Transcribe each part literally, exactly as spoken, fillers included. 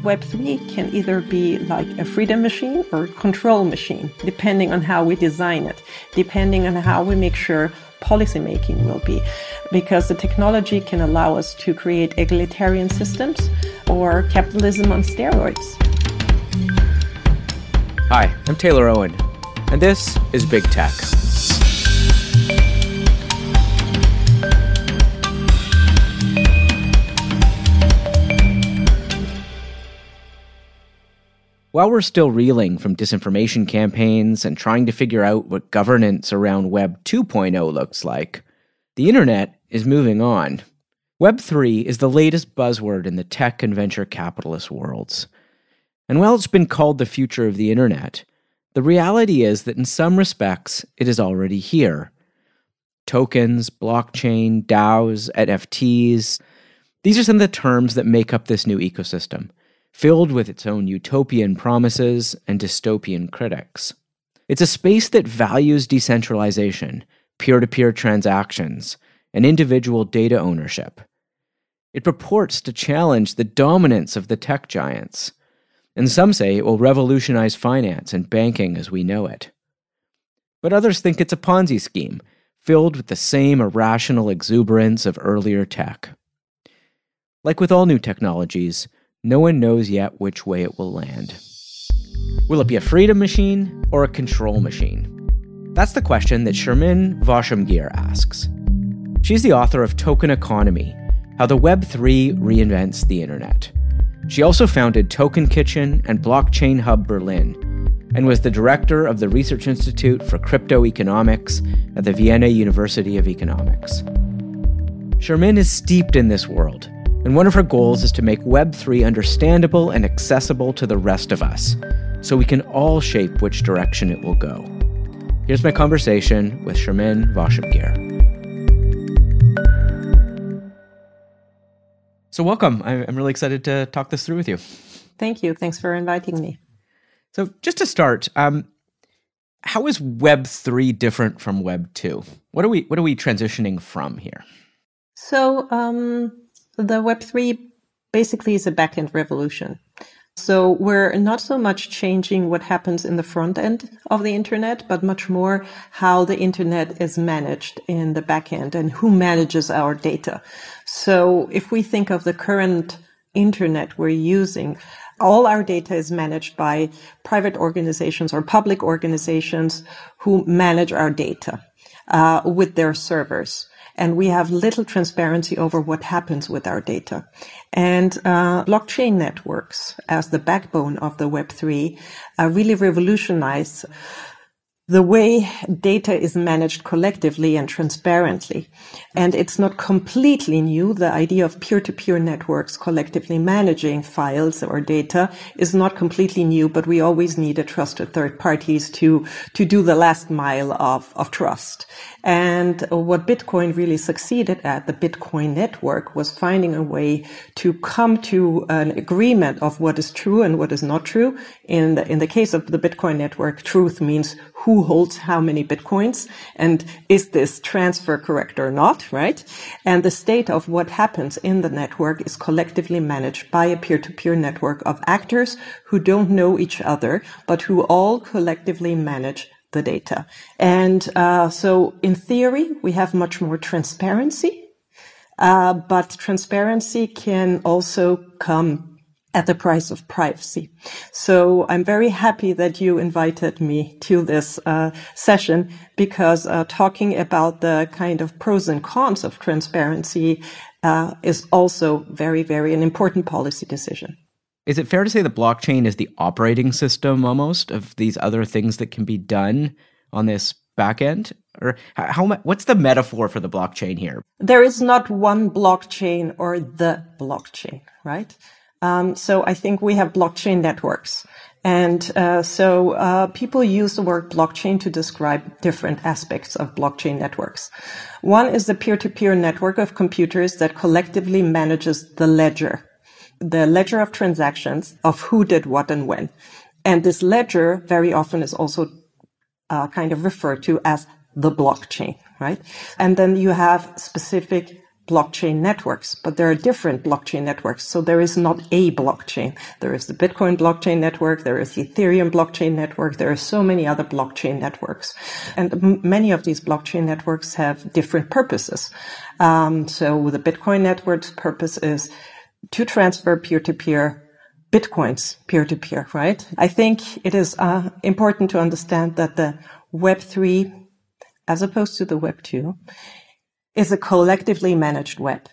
Web three can either be like a freedom machine or a control machine, depending on how we design it, depending on how we make sure policymaking will be. Because the technology can allow us to create egalitarian systems or capitalism on steroids. Hi, I'm Taylor Owen, and this is Big Tech. While we're still reeling from disinformation campaigns and trying to figure out what governance around Web two point oh looks like, the internet is moving on. Web three is the latest buzzword in the tech and venture capitalist worlds. And while it's been called the future of the internet, the reality is that in some respects, it is already here. Tokens, blockchain, DAOs, N F Ts, these are some of the terms that make up this new ecosystem, filled with its own utopian promises and dystopian critics. It's a space that values decentralization, peer-to-peer transactions, and individual data ownership. It purports to challenge the dominance of the tech giants, and some say it will revolutionize finance and banking as we know it. But others think it's a Ponzi scheme, filled with the same irrational exuberance of earlier tech. Like with all new technologies, no one knows yet which way it will land. Will it be a freedom machine or a control machine? That's the question that Shermin Voshamgir asks. She's the author of Token Economy, How the Web three Reinvents the Internet. She also founded Token Kitchen and Blockchain Hub Berlin, and was the director of the Research Institute for Crypto Economics at the Vienna University of Economics. Shermin is steeped in this world, and one of her goals is to make Web three understandable and accessible to the rest of us, so we can all shape which direction it will go. Here's my conversation with Shermin Voshamgir. So welcome. I'm really excited to talk this through with you. Thank you. Thanks for inviting me. So just to start, um, how is Web three different from Web two? What are we What are we transitioning from here? So um, the Web three basically is a back-end revolution. So we're not so much changing what happens in the front end of the internet, but much more how the internet is managed in the back end and who manages our data. So if we think of the current internet we're using, all our data is managed by private organizations or public organizations who manage our data uh, with their servers. And we have little transparency over what happens with our data. And uh, blockchain networks, as the backbone of the Web three, uh, really revolutionize the way data is managed collectively and transparently. And it's not completely new. The idea of peer-to-peer networks collectively managing files or data is not completely new, but we always needed trusted third parties to, to do the last mile of, of trust. And what Bitcoin really succeeded at, the Bitcoin network, was finding a way to come to an agreement of what is true and what is not true. In the, in the case of the Bitcoin network, truth means who holds how many Bitcoins, and is this transfer correct or not, right? And the state of what happens in the network is collectively managed by a peer-to-peer network of actors who don't know each other, but who all collectively manage the data. And uh, so in theory, we have much more transparency, uh, but transparency can also come at the price of privacy. So I'm very happy that you invited me to this uh, session, because uh, talking about the kind of pros and cons of transparency uh, is also very, very an important policy decision. Is it fair to say the blockchain is the operating system almost of these other things that can be done on this back end? Or how, how what's the metaphor for the blockchain here? There is not one blockchain or the blockchain, right? Um, so I think we have blockchain networks. And uh, so uh, people use the word blockchain to describe different aspects of blockchain networks. One is the peer-to-peer network of computers that collectively manages the ledger, the ledger of transactions of who did what and when. And this ledger very often is also uh, kind of referred to as the blockchain, right? And then you have specific blockchain networks, but there are different blockchain networks. So there is not a blockchain. There is the Bitcoin blockchain network. There is the Ethereum blockchain network. There are so many other blockchain networks. And m- many of these blockchain networks have different purposes. Um, so the Bitcoin network's purpose is to transfer peer-to-peer Bitcoins peer-to-peer, right? I think it is uh, important to understand that the Web three, as opposed to the Web two, is a collectively managed web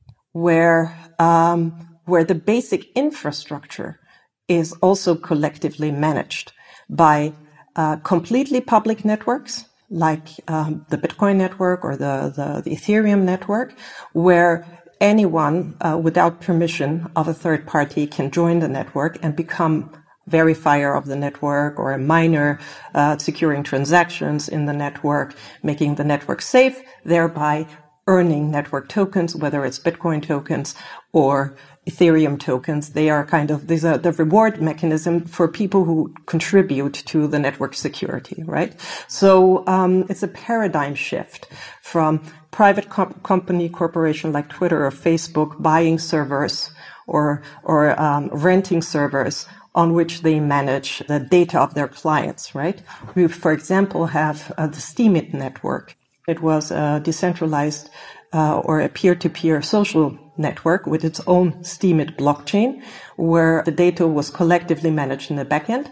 where um, where the basic infrastructure is also collectively managed by uh, completely public networks like um, the Bitcoin network or the, the, the Ethereum network, where anyone uh, without permission of a third party can join the network and become verifier of the network or a miner, uh, securing transactions in the network, making the network safe, thereby earning network tokens, whether it's Bitcoin tokens or Ethereum tokens. They are kind of, these are the reward mechanism for people who contribute to the network security, right? So, um, it's a paradigm shift from private comp- company corporation like Twitter or Facebook buying servers or, or, um, renting servers on which they manage the data of their clients, right? We, for example, have uh, the Steemit network. It was a decentralized uh, or a peer-to-peer social network with its own Steemit blockchain, where the data was collectively managed in the backend,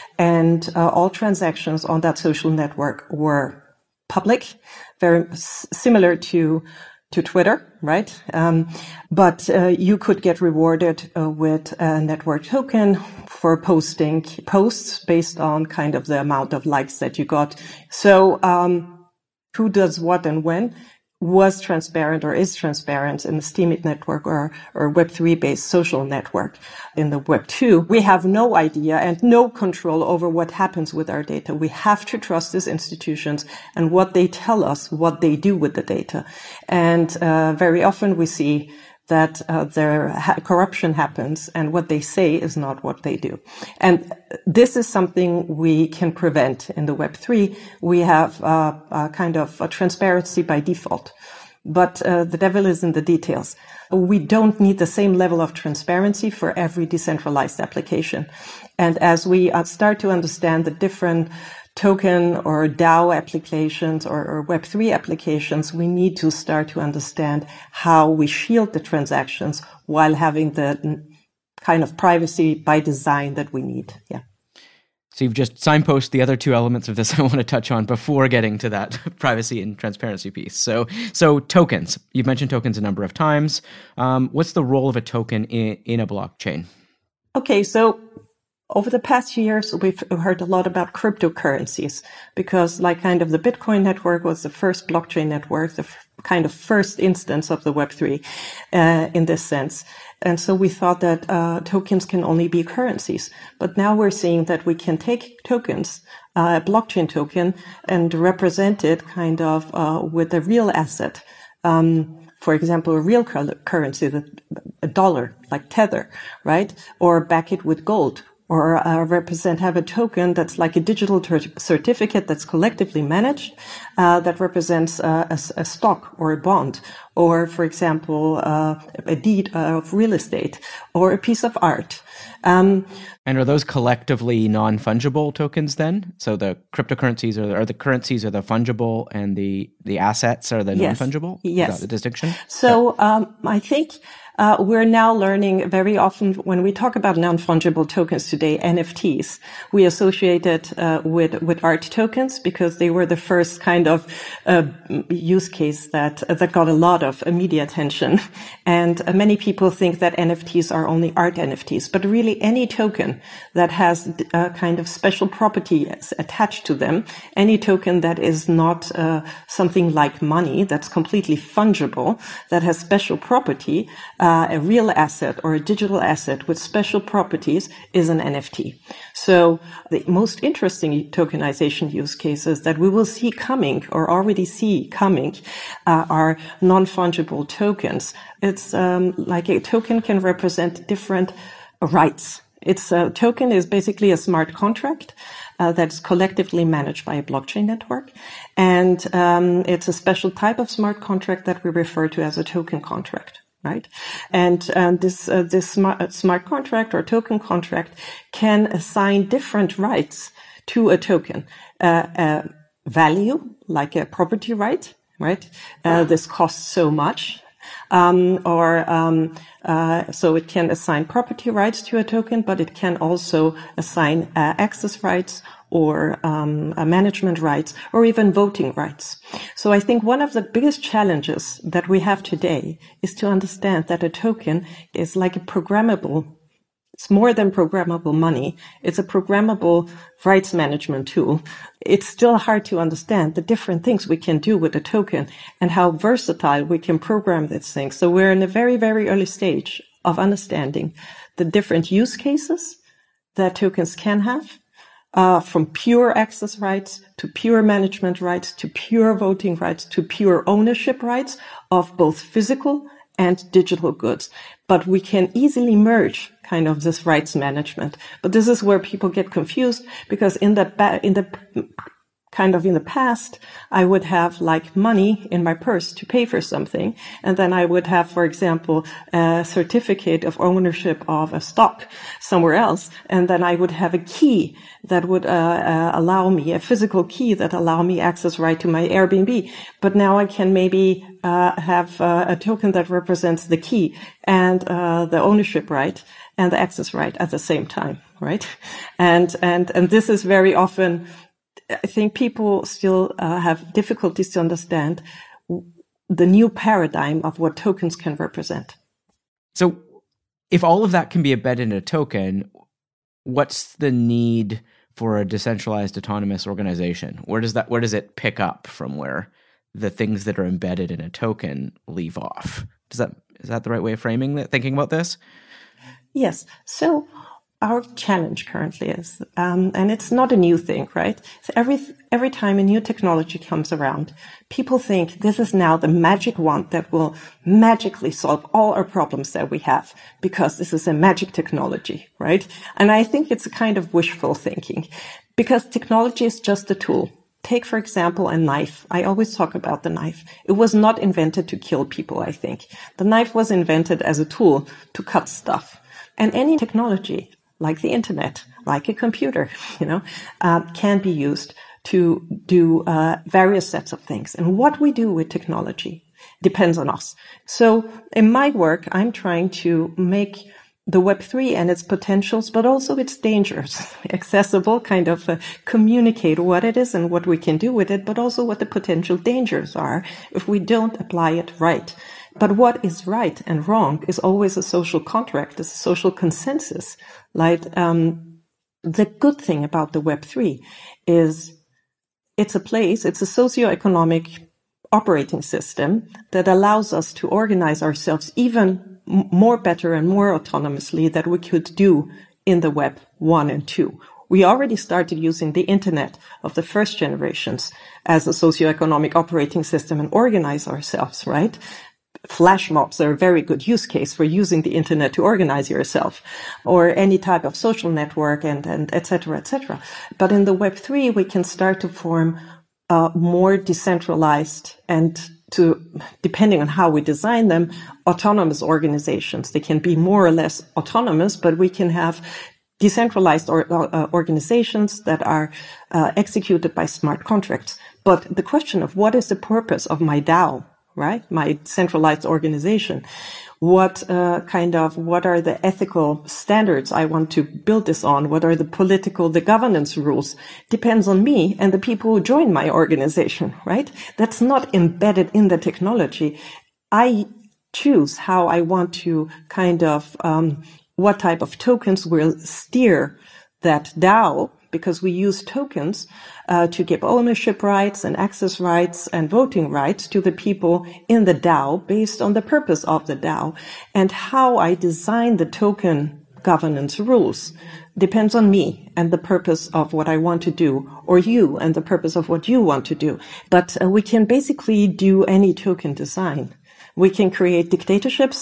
and uh, all transactions on that social network were public, very s- similar to to Twitter, right? Um, but uh, you could get rewarded uh, with a network token for posting posts based on kind of the amount of likes that you got. So um, who does what and when was transparent or is transparent in the Steemit network or, or Web three based social network. In the Web two, we have no idea and no control over what happens with our data. We have to trust these institutions and what they tell us, what they do with the data. And uh, very often we see that uh, their ha- corruption happens and what they say is not what they do. And this is something we can prevent in the Web three. We have uh, a kind of a transparency by default. But uh, the devil is in the details. We don't need the same level of transparency for every decentralized application. And as we uh, start to understand the different token or DAO applications or, or Web three applications, we need to start to understand how we shield the transactions while having the kind of privacy by design that we need. Yeah. So you've just signposted the other two elements of this I want to touch on before getting to that privacy and transparency piece. So, so tokens. You've mentioned tokens a number of times. Um, what's the role of a token in, in a blockchain? Okay, so over the past years, we've heard a lot about cryptocurrencies because like kind of the Bitcoin network was the first blockchain network, the f- kind of first instance of the Web three uh, in this sense. And so we thought that uh, tokens can only be currencies. But now we're seeing that we can take tokens, uh, a blockchain token, and represent it kind of uh, with a real asset. Um, for example, a real currency, a dollar, like Tether, right? Or back it with gold. Or uh, represent, have a token that's like a digital ter- certificate that's collectively managed, uh, that represents uh, a, a stock or a bond, or, for example, uh, a deed of real estate, or a piece of art. Um, and are those collectively non-fungible tokens then? So the cryptocurrencies are, are the currencies are the fungible, and the, the assets are the yes, non-fungible? Yes. Is that the distinction? So um, I think Uh, we're now learning very often when we talk about non-fungible tokens today, N F Ts, we associate it uh, with with art tokens because they were the first kind of uh, use case that uh, that got a lot of media attention. And uh, many people think that N F Ts are only art N F Ts, but really any token that has a kind of special property attached to them, any token that is not uh, something like money, that's completely fungible, that has special property, Uh, a real asset or a digital asset with special properties is an N F T. So the most interesting tokenization use cases that we will see coming or already see coming uh, are non-fungible tokens. It's um, like a token can represent different rights It's a token is basically a smart contract uh, that's collectively managed by a blockchain network. And um, it's a special type of smart contract that we refer to as a token contract, right? And um, this uh, this smart, smart contract or token contract can assign different rights to a token. Uh, uh, value, like a property right, right? Uh, this costs so much. Um, or um, uh, so it can assign property rights to a token, but it can also assign uh, access rights or um, uh, management rights or even voting rights. So I think one of the biggest challenges that we have today is to understand that a token is like a programmable. It's more than programmable money. It's a programmable rights management tool. It's still hard to understand the different things we can do with a token and how versatile we can program these things. So we're in a very, very early stage of understanding the different use cases that tokens can have, uh, from pure access rights to pure management rights to pure voting rights to pure ownership rights of both physical and digital goods. But we can easily merge kind of this rights management. But this is where people get confused, because in the, ba- in the kind of in the past, I would have like money in my purse to pay for something. And then I would have, for example, a certificate of ownership of a stock somewhere else. And then I would have a key that would uh, uh, allow me, a physical key that allow me access right to my Airbnb. But now I can maybe uh, have uh, a token that represents the key and uh, the ownership right and the access right at the same time, right? And and and this is very often, I think people still uh, have difficulties to understand the new paradigm of what tokens can represent. So if all of that can be embedded in a token, what's the need for a decentralized autonomous organization? Where does that, where does it pick up from where the things that are embedded in a token leave off? Does that, is that the right way of framing that, thinking about this? Yes. So our challenge currently is, um, and it's not a new thing, right? So every every time a new technology comes around, people think this is now the magic wand that will magically solve all our problems that we have, because this is a magic technology, right? And I think it's a kind of wishful thinking, because technology is just a tool. Take, for example, a knife. I always talk about the knife. It was not invented to kill people, I think. The knife was invented as a tool to cut stuff. And any technology, like the internet, like a computer, you know, uh, can be used to do uh, various sets of things. And what we do with technology depends on us. So in my work, I'm trying to make the Web three and its potentials, but also its dangers, accessible, kind of uh, communicate what it is and what we can do with it, but also what the potential dangers are if we don't apply it right. But what is right and wrong is always a social contract, it's a social consensus. Like, um, the good thing about the Web three is it's a place, it's a socioeconomic operating system that allows us to organize ourselves even m- more better and more autonomously than we could do in the Web one and two. We already started using the internet of the first generations as a socioeconomic operating system and organize ourselves, right? Flash mobs are a very good use case for using the internet to organize yourself, or any type of social network, and, and et cetera, et cetera. But in the Web three, we can start to form uh, more decentralized and, to, depending on how we design them, autonomous organizations. They can be more or less autonomous, but we can have decentralized or, uh, organizations that are uh, executed by smart contracts. But the question of what is the purpose of my DAO, right? My centralized organization. What uh, kind of, what are the ethical standards I want to build this on? What are the political, the governance rules? Depends on me and the people who join my organization, right? That's not embedded in the technology. I choose how I want to kind of, um, what type of tokens will steer that DAO, because we use tokens uh, to give ownership rights and access rights and voting rights to the people in the DAO based on the purpose of the DAO. And how I design the token governance rules depends on me and the purpose of what I want to do, or you and the purpose of what you want to do. But uh, we can basically do any token design. We can create dictatorships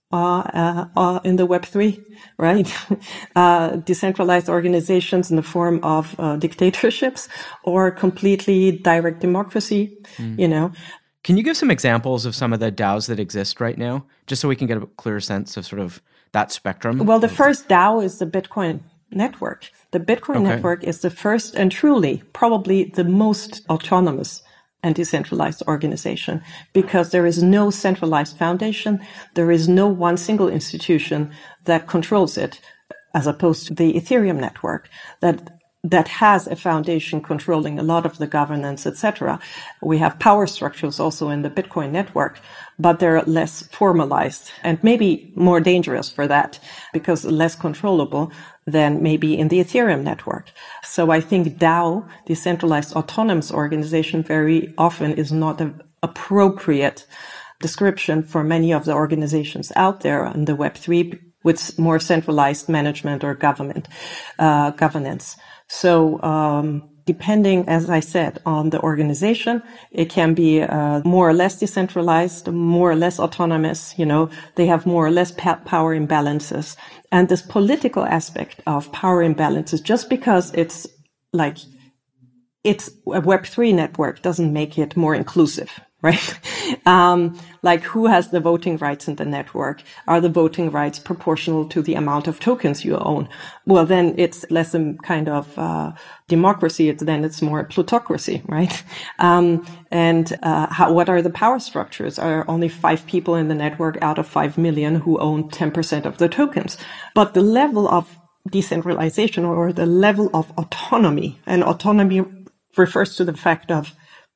uh, uh, uh, in the Web three, right? uh, decentralized organizations in the form of uh, dictatorships or completely direct democracy, mm. you know. Can you give some examples of some of the DAOs that exist right now, just so we can get a clear sense of sort of that spectrum? Well, the first DAO is the Bitcoin network. The Bitcoin okay. network is the first and truly probably the most autonomous and decentralized organization, because there is no centralized foundation. There is no one single institution that controls it, as opposed to the Ethereum network that that has a foundation controlling a lot of the governance, et cetera. We have power structures also in the Bitcoin network, but they're less formalized and maybe more dangerous for that because less controllable than maybe in the Ethereum network. So I think DAO, decentralized autonomous organization, very often is not an appropriate description for many of the organizations out there in the Web three with more centralized management or government uh, governance. So, um, depending, as I said, on the organization, it can be uh, more or less decentralized, more or less autonomous. You know, they have more or less pa- power imbalances. And this political aspect of power imbalances, just because it's like, it's a Web three network doesn't make it more inclusive, right? Um, like who has the voting rights in the network? Are the voting rights proportional to the amount of tokens you own? Well, then it's less a kind of, uh, democracy. It's, then it's more a plutocracy, right? Um, and, uh, how, what are the power structures? Are only five people in the network out of five million who own ten percent of the tokens? But the level of decentralization or the level of autonomy, and autonomy refers to the fact of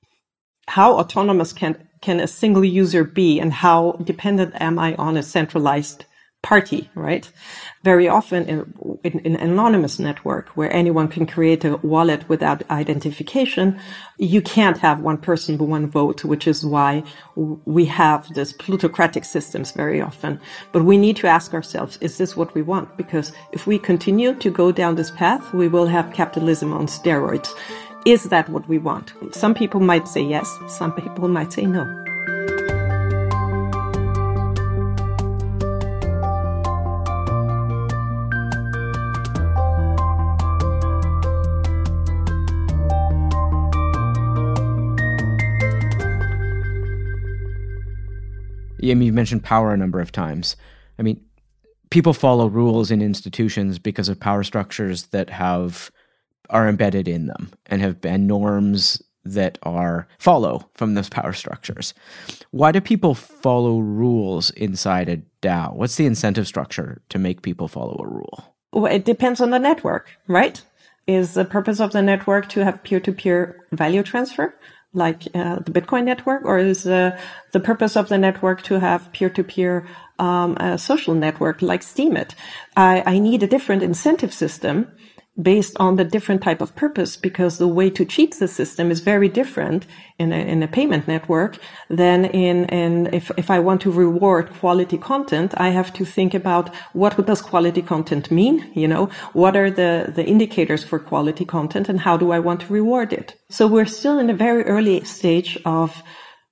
how autonomous can can a single user be and how dependent am I on a centralized party, right? Very often in, in, in an anonymous network where anyone can create a wallet without identification, you can't have one person, one vote, which is why we have this plutocratic systems very often. But we need to ask ourselves, is this what we want? Because if we continue to go down this path, we will have capitalism on steroids. Is that what we want? Some people might say yes, some people might say no. Yeah, I mean, you mentioned power a number of times. I mean, people follow rules in institutions because of power structures that have are embedded in them and have been norms that are follow from those power structures. Why do people follow rules inside a DAO? What's the incentive structure to make people follow a rule? Well, it depends on the network, right? Is the purpose of the network to have peer-to-peer value transfer, like uh, the Bitcoin network, or is uh, the purpose of the network to have peer-to-peer um, a social network like Steemit? I, I need a different incentive system based on the different type of purpose, because the way to cheat the system is very different in a, in a payment network than in, in if, if I want to reward quality content, I have to think about what does quality content mean? You know, what are the, the indicators for quality content and how do I want to reward it? So we're still in a very early stage of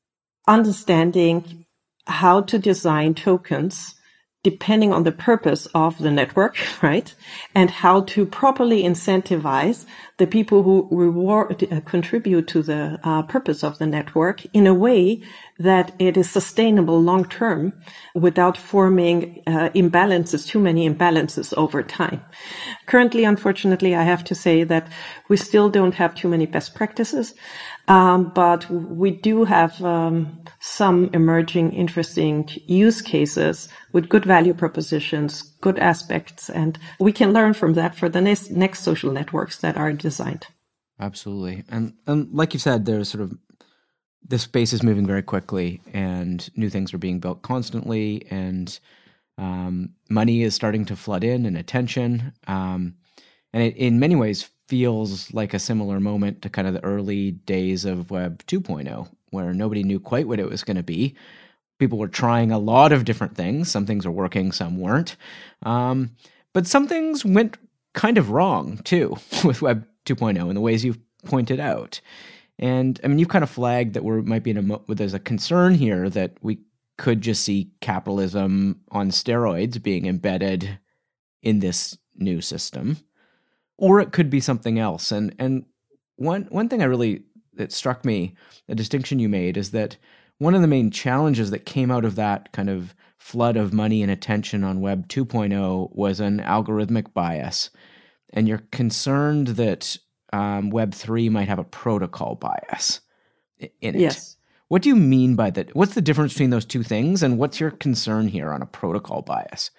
understanding how to design tokens depending on the purpose of the network, right? And how to properly incentivize the people who reward, uh, contribute to the uh, purpose of the network in a way that it is sustainable long term without forming uh, imbalances, too many imbalances over time. Currently, unfortunately, I have to say that we still don't have too many best practices. Um, but we do have um, some emerging interesting use cases with good value propositions, good aspects, and we can learn from that for the next, next social networks that are designed. Absolutely. And, and like you said, there's sort of, this space is moving very quickly and new things are being built constantly, and um, money is starting to flood in and attention. Um, and it, in many ways, feels like a similar moment to kind of the early days of Web two point oh, where nobody knew quite what it was going to be. People were trying a lot of different things. Some things were working, some weren't. Um, but some things went kind of wrong, too, with Web two point oh in the ways you've pointed out. And, I mean, you've kind of flagged that we might be in a mo- there's a concern here that we could just see capitalism on steroids being embedded in this new system, or it could be something else. And and one one thing I really that struck me, the distinction you made, is that one of the main challenges that came out of that kind of flood of money and attention on Web two point oh was an algorithmic bias. And you're concerned that um, Web three might have a protocol bias in it. Yes. What do you mean by that? What's the difference between those two things? And what's your concern here on a protocol bias?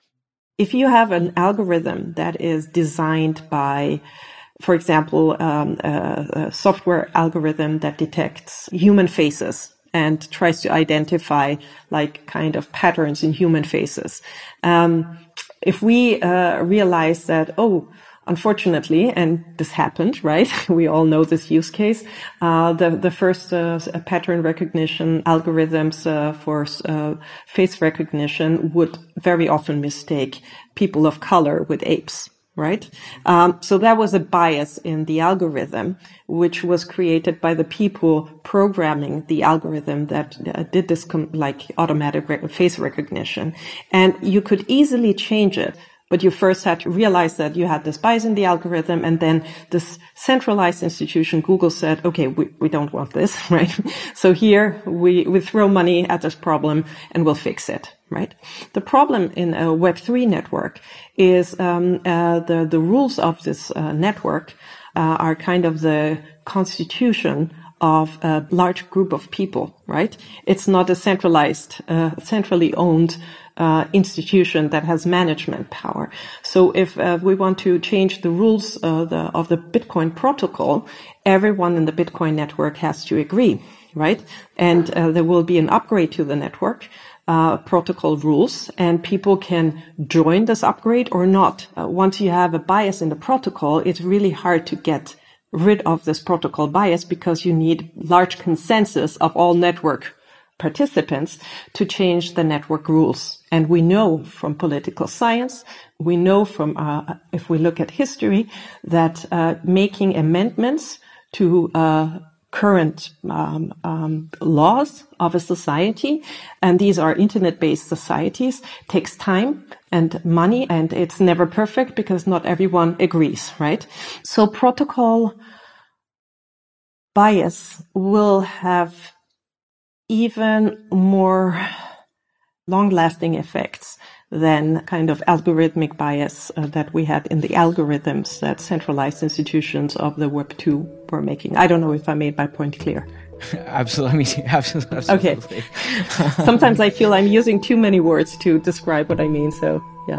If you have an algorithm that is designed by, for example, um, a, a software algorithm that detects human faces and tries to identify like kind of patterns in human faces. Um, if we uh, realize that, oh, unfortunately, and this happened, right? We all know this use case. Uh, the, the first uh, pattern recognition algorithms uh, for uh, face recognition would very often mistake people of color with apes, right? Um, so that was a bias in the algorithm, which was created by the people programming the algorithm that uh, did this com- like automatic rec- face recognition. And you could easily change it. But you first had to realize that you had this bias in the algorithm, and then this centralized institution, Google, said, okay, we, we don't want this, right? So here we, we throw money at this problem and we'll fix it, right? The problem in a Web three network is um, uh, the, the rules of this uh, network uh, are kind of the constitution of a large group of people, right? It's not a centralized, uh, centrally owned uh, institution that has management power. So if uh, we want to change the rules uh, the, of the Bitcoin protocol, everyone in the Bitcoin network has to agree, right? And uh, there will be an upgrade to the network uh, protocol rules, and people can join this upgrade or not. Uh, once you have a bias in the protocol, it's really hard to get rid of this protocol bias because you need large consensus of all network participants to change the network rules. And we know from political science, we know from, uh, if we look at history, that uh, making amendments to uh, current um, um, laws of a society, and these are internet-based societies, takes time and money, and it's never perfect because not everyone agrees, right? So protocol bias will have even more long-lasting effects than kind of algorithmic bias uh, that we had in the algorithms that centralized institutions of the Web two were making. I don't know if I made my point clear. Absolutely. Absolutely. Okay. Sometimes I feel I'm using too many words to describe what I mean, so yeah.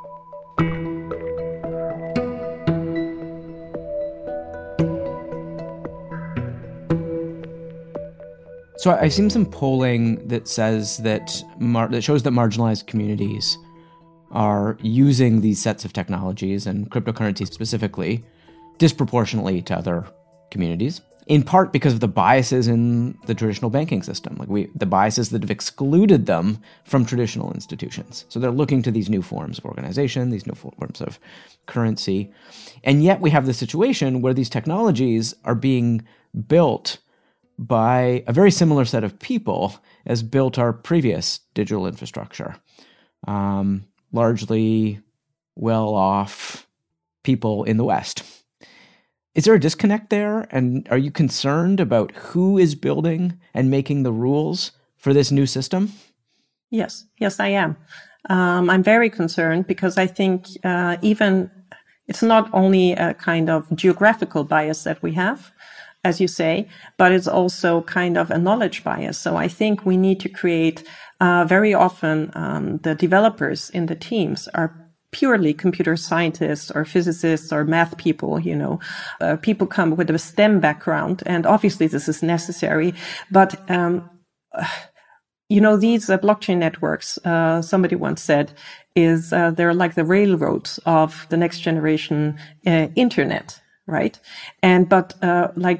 So I've seen some polling that says that mar- that shows that marginalized communities are using these sets of technologies and cryptocurrencies specifically disproportionately to other communities, in part because of the biases in the traditional banking system, like we the biases that have excluded them from traditional institutions. So they're looking to these new forms of organization, these new forms of currency, and yet we have the situation where these technologies are being built by a very similar set of people as built our previous digital infrastructure. Um, largely well-off people in the West. Is there a disconnect there? And are you concerned about who is building and making the rules for this new system? Yes, yes, I am. Um, I'm very concerned because I think uh, even it's not only a kind of geographical bias that we have, as you say, but it's also kind of a knowledge bias. So I think we need to create, uh, very often, um, the developers in the teams are purely computer scientists or physicists or math people, you know, uh, people come with a STEM background. And obviously this is necessary, but, um, you know, these uh, blockchain networks, uh, somebody once said, is, uh, they're like the railroads of the next generation uh, internet. Right. And, but, uh, like,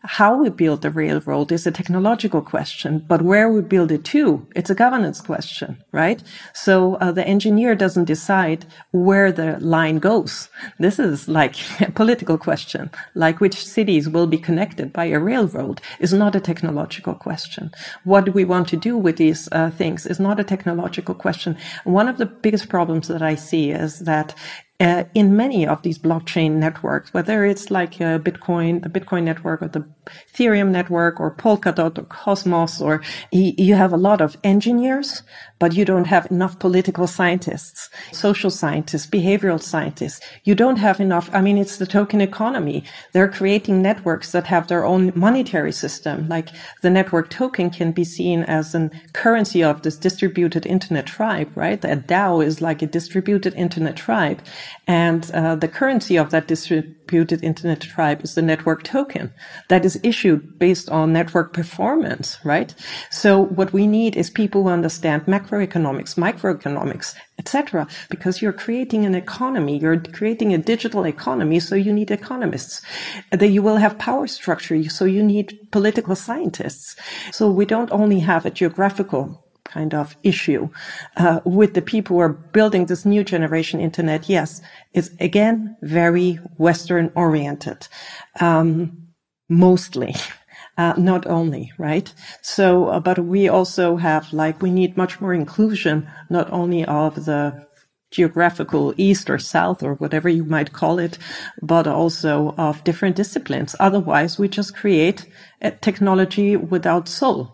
How we build the railroad is a technological question, but where we build it to, it's a governance question, right? So uh, the engineer doesn't decide where the line goes. This is like a political question, like which cities will be connected by a railroad is not a technological question. What do we want to do with these uh, things is not a technological question. One of the biggest problems that I see is that Uh, in many of these blockchain networks, whether it's like a Bitcoin, the Bitcoin network or the Ethereum network or Polkadot or Cosmos, or y- you have a lot of engineers, but you don't have enough political scientists, social scientists, behavioral scientists. You don't have enough. I mean, it's the token economy. They're creating networks that have their own monetary system. Like the network token can be seen as a currency of this distributed internet tribe, right? A DAO is like a distributed internet tribe. And uh, the currency of that distributed internet tribe is the network token that is issued based on network performance, right? So what we need is people who understand macroeconomics, microeconomics, et cetera, because you're creating an economy, you're creating a digital economy, so you need economists. That you will have power structure, so you need political scientists. So we don't only have a geographical kind of issue uh, with the people who are building this new generation internet. Yes, it's again very Western oriented, um, mostly, uh, not only, right? So, uh, but we also have like we need much more inclusion, not only of the geographical east or south or whatever you might call it, but also of different disciplines. Otherwise, we just create a technology without soul.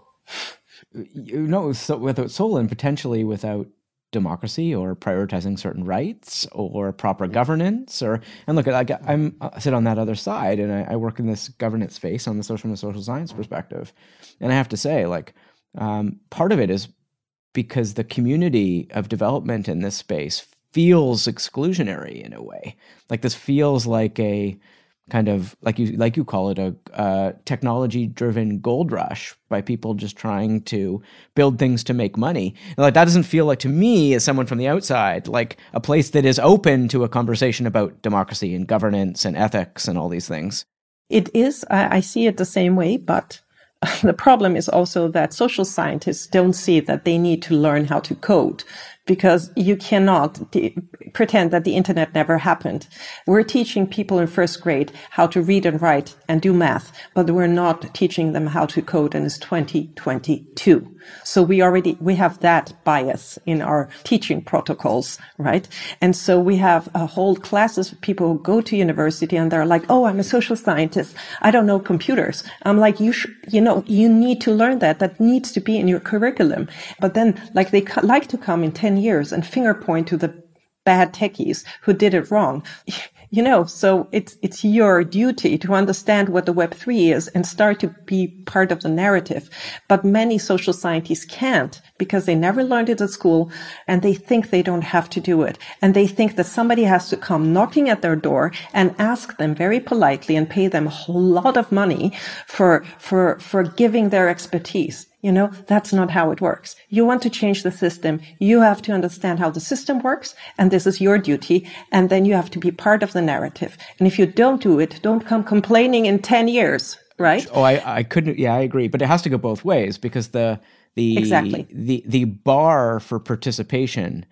You know, so without soul and potentially without democracy or prioritizing certain rights or proper governance. Or and look, I, I'm I sit on that other side, and I, I work in this governance space on the social and social science perspective, and I have to say, like, um, part of it is because the community of development in this space feels exclusionary in a way. Like this feels like a kind of like you like you call it a uh, technology-driven gold rush by people just trying to build things to make money. And like that doesn't feel like to me, as someone from the outside, like a place that is open to a conversation about democracy and governance and ethics and all these things. It is. I, I see it the same way, but the problem is also that social scientists don't see that they need to learn how to code, because you cannot de- pretend that the internet never happened. We're teaching people in first grade how to read and write and do math, but we're not teaching them how to code, and it's twenty twenty-two. So we already, we have that bias in our teaching protocols, right? And so we have a whole classes of people who go to university and they're like, oh, I'm a social scientist. I don't know computers. I'm like, you should, you know, you need to learn that. That needs to be in your curriculum. But then like they co- like to come in ten years and finger point to the bad techies who did it wrong. You know, so it's, it's your duty to understand what the Web three is and start to be part of the narrative. But many social scientists can't because they never learned it at school, and they think they don't have to do it. And they think that somebody has to come knocking at their door and ask them very politely and pay them a whole lot of money for, for, for giving their expertise. You know, that's not how it works. You want to change the system. You have to understand how the system works, and this is your duty. And then you have to be part of the narrative. And if you don't do it, don't come complaining in ten years, right? Oh, I, I couldn't. Yeah, I agree. But it has to go both ways, because the the exactly. the the bar for participation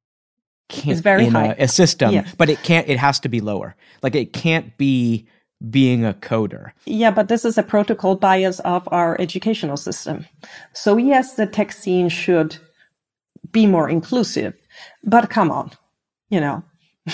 can't, it's very in high. A, a system, yeah. but it can't. It has to be lower. Like it can't be being a coder. Yeah, but this is a protocol bias of our educational system. So yes, the tech scene should be more inclusive, but come on, you know,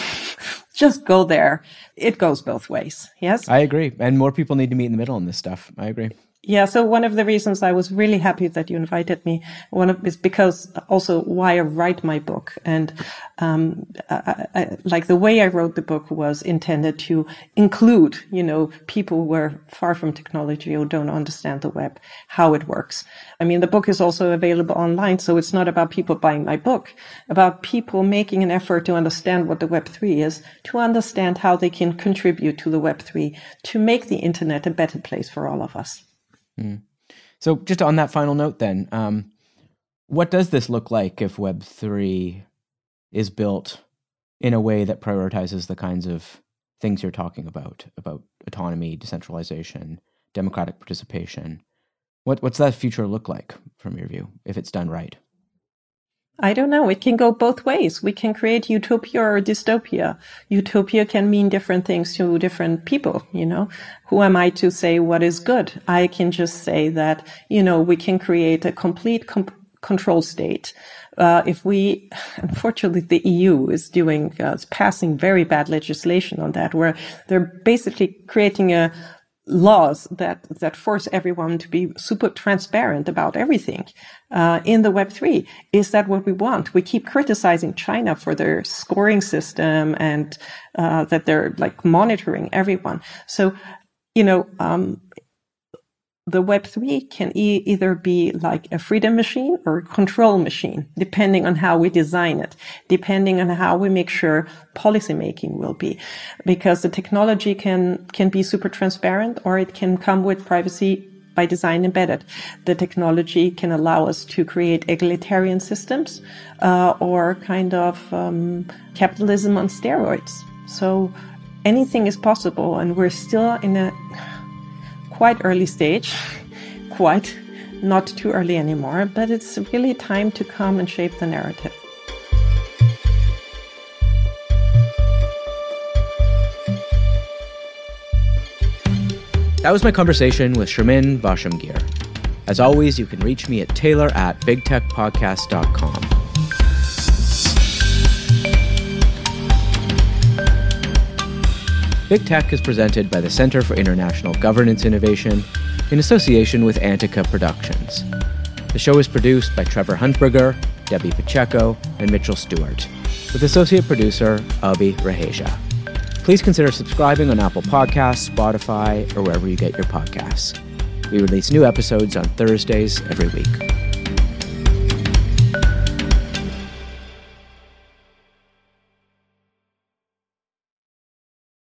just go there. It goes both ways. Yes, I agree. And more people need to meet in the middle on this stuff. I agree. Yeah, so one of the reasons I was really happy that you invited me, one of is because also why I write my book. And um I, I, like the way I wrote the book was intended to include, you know, people who are far from technology or don't understand the web, how it works. I mean, the book is also available online, so it's not about people buying my book, about people making an effort to understand what the Web three is, to understand how they can contribute to the Web three, to make the internet a better place for all of us. Mm. So just on that final note then, um, what does this look like if Web three is built in a way that prioritizes the kinds of things you're talking about, about autonomy, decentralization, democratic participation. What what's that future look like from your view, if it's done right? I don't know. It can go both ways. We can create utopia or dystopia. Utopia can mean different things to different people, you know. Who am I to say what is good? I can just say that, you know, we can create a complete com- control state. Uh, if we, unfortunately, the E U is doing, uh, is passing very bad legislation on that, where they're basically creating a laws that that force everyone to be super transparent about everything uh, in the Web three. Is that what we want? We keep criticizing China for their scoring system and uh, that they're like monitoring everyone. So, you know, um, the Web three can e- either be like a freedom machine or a control machine, depending on how we design it, depending on how we make sure policymaking will be. Because the technology can, can be super transparent, or it can come with privacy by design embedded. The technology can allow us to create egalitarian systems, uh, or kind of um, capitalism on steroids. So anything is possible, and we're still in a quite early stage, quite not too early anymore, but it's really time to come and shape the narrative. That was my conversation with Shermin Vashamgir. As always, you can reach me at taylor at big tech podcast dot com. Big Tech is presented by the Center for International Governance Innovation in association with Antica Productions. The show is produced by Trevor Huntberger, Debbie Pacheco, and Mitchell Stewart, with associate producer Abhi Raheja. Please consider subscribing on Apple Podcasts, Spotify, or wherever you get your podcasts. We release new episodes on Thursdays every week.